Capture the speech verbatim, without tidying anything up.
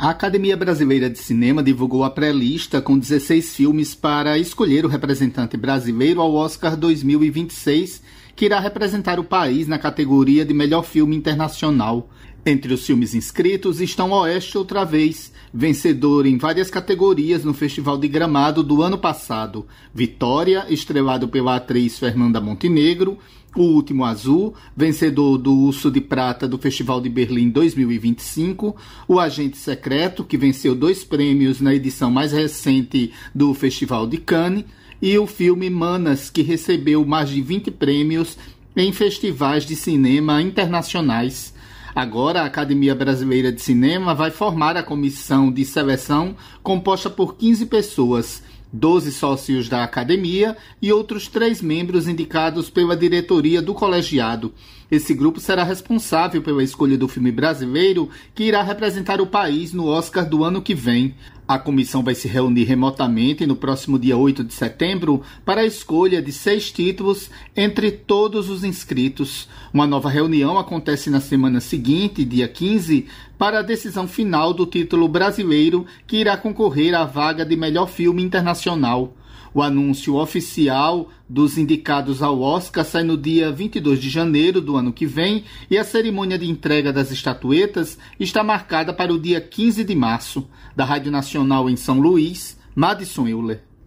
A Academia Brasileira de Cinema divulgou a pré-lista com dezesseis filmes para escolher o representante brasileiro ao Oscar dois mil e vinte e seis, que irá representar o país na categoria de melhor filme internacional. Entre os filmes inscritos estão Oeste Outra Vez, vencedor em várias categorias no Festival de Gramado do ano passado, Vitória, estrelado pela atriz Fernanda Montenegro, O Último Azul, vencedor do Urso de Prata do Festival de Berlim dois mil e vinte e cinco, O Agente Secreto, que venceu dois prêmios na edição mais recente do Festival de Cannes, e o filme Manas, que recebeu mais de vinte prêmios em festivais de cinema internacionais. Agora, a Academia Brasileira de Cinema vai formar a comissão de seleção composta por quinze pessoas, doze sócios da Academia e outros três membros indicados pela diretoria do colegiado. Esse grupo será responsável pela escolha do filme brasileiro que irá representar o país no Oscar do ano que vem. A comissão vai se reunir remotamente no próximo dia oito de setembro para a escolha de seis títulos entre todos os inscritos. Uma nova reunião acontece na semana seguinte, dia quinze, para a decisão final do título brasileiro que irá concorrer à vaga de melhor filme internacional. O anúncio oficial dos indicados ao Oscar sai no dia vinte e dois de janeiro do ano que vem e a cerimônia de entrega das estatuetas está marcada para o dia quinze de março. Da Rádio Nacional em São Luís, Madison Euler.